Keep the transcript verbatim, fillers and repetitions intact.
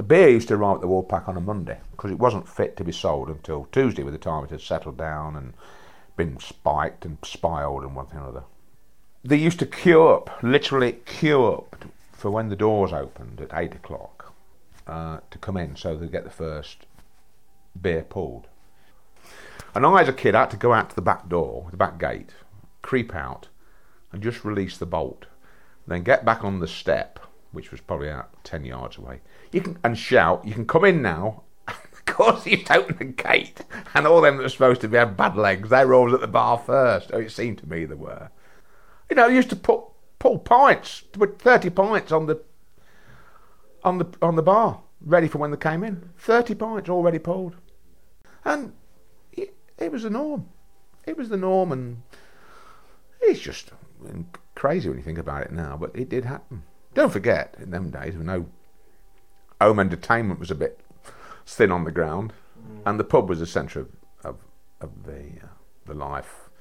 beer used to arrive at the Woolpack on a Monday because it wasn't fit to be sold until Tuesday, with the time it had settled down and been spiked and spiled and one thing or another. They used to queue up, literally queue up, for when the doors opened at eight o'clock uh, to come in so they'd get the first beer pulled. And I, as a kid, had to go out to the back door, the back gate, creep out and just release the bolt, then get back on the step, which was probably out ten yards away, you can and shout, "You can come in now." Of course, you open the gate, and all them that were supposed to be had bad legs, they were always at the bar first. Oh, it seemed to me they were. You know, they used to put pull pints, put thirty pints on the on the on the bar, ready for when they came in. Thirty pints already pulled, and it, it was the norm. It was the norm, and it's just crazy when you think about it now, but it did happen. Don't forget, in them days, we know home entertainment was a bit thin on the ground, mm. and the pub was the centre of, of, of the uh, the life